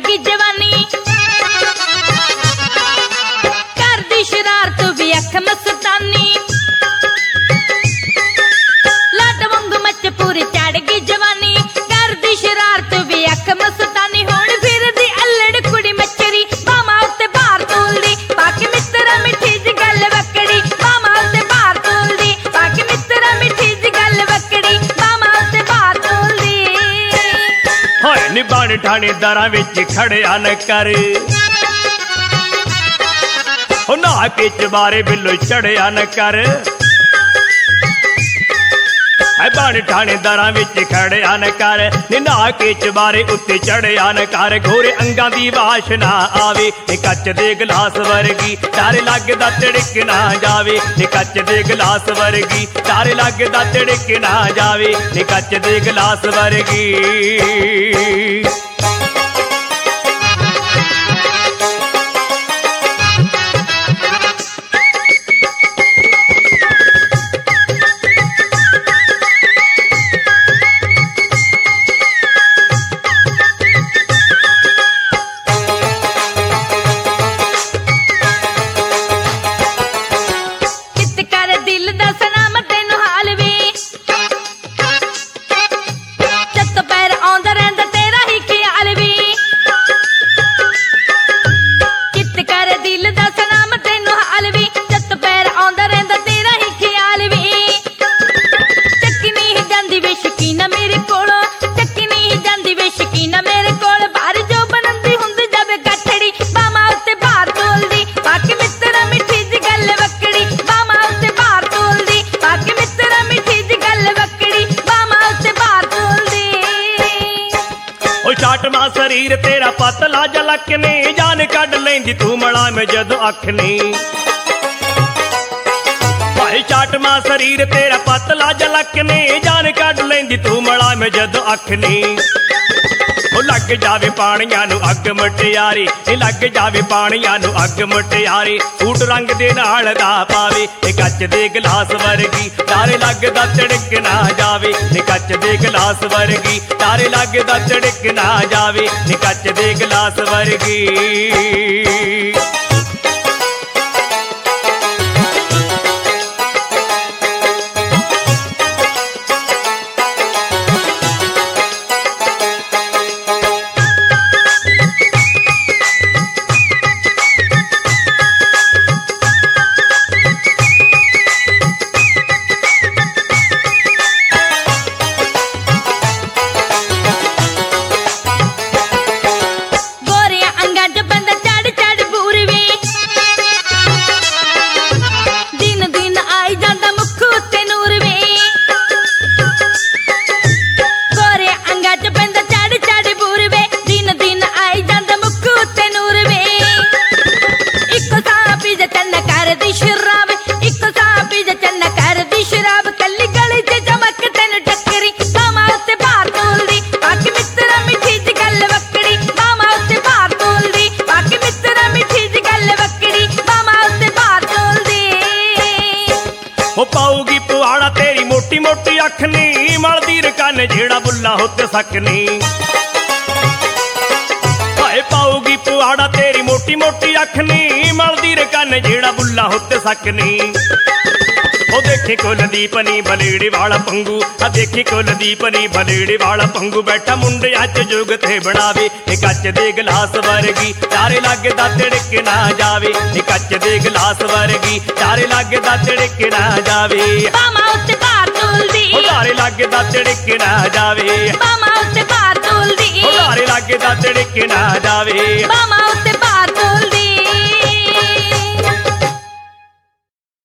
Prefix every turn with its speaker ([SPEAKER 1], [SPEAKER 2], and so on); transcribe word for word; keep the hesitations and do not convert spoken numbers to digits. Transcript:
[SPEAKER 1] गई जवानी कर दी शरारत भी अख मस्तानी लट वांगू मच पूरी चढ़ गई जवानी कर दी शरारत भी अख मस्तानी हुण फिरदी अल्लड़ कुड़ी मच्छरी मामा उत्ते बाहर तोलदी बाकी मित्तरा मिठी जी गल वकड़ी मामा उत्ते बाहर तोलदी बाकी मित्तरा मिठी जी गल वकड़ी मामा उत्ते बाहर तोलदी
[SPEAKER 2] हाय निबाण ठाणेदारां विच खड़िया न कर हो ना के चबारे बिल्लो चढ़िया न कर है बाण ठाणेदारां विच खड़िया न कर निना के चबारे उत्ते चढ़िया न कर घोरे अंगां दी वाशना आवे नी कच दे गिलास वर्गी तारे लगदा तिड़क ना जावे नी कच दे गिलास वर्गी तारे लगदा तिड़क ना जावे नी कच दे गिलास वर्गी शरीर तेरा पतला जलक ने जान कढ लेंदी तू मड़ा में जदों अख ने भाई चाटमा शरीर तेरा पतला जलक ने जान कढ लेंदी तू मड़ा में जदों अख ने ओ लग जावे पानियां नू अग मटियारी लग जावे पानियां नू अग मटियारी सूट रंग दे नाल दा पावे ते कच दे गिलास वर्गी तारे लगदा तिड़क ना जावे नी कच दे गिलास वर्गी तारे लगदा तिड़क ना जावे नी कच दे गिलास वर्गी पाऊगी पुआड़ा तेरी मोटी मोटी अख नी मलदी रकन जेड़ा बुला होते सकनी भाई पाऊगी पुआड़ा तेरी मोटी मोटी अख नी मलदी रकन जेड़ा बुला होते सकनी ओ देखी कुलदीप नी बलेड़ी वाला पंगू आ देखी कुलदीप नी बलेड़ी वाला पंगू बैठा मुंडे अच जुग थे बनावे नी कच दे गिलास वर्गी तारे लगदा तिड़क ना जावे नी कच दे गिलास वर्गी तारे लगदा तिड़क ना जावे
[SPEAKER 1] मामा उत्ते बाहर तोलदी
[SPEAKER 2] ओ तारे लगदा तिड़क ना जावे
[SPEAKER 1] मामा उत्ते बाहर तोलदी
[SPEAKER 2] ओ तारे लगदा तिड़क ना जावे
[SPEAKER 1] मामा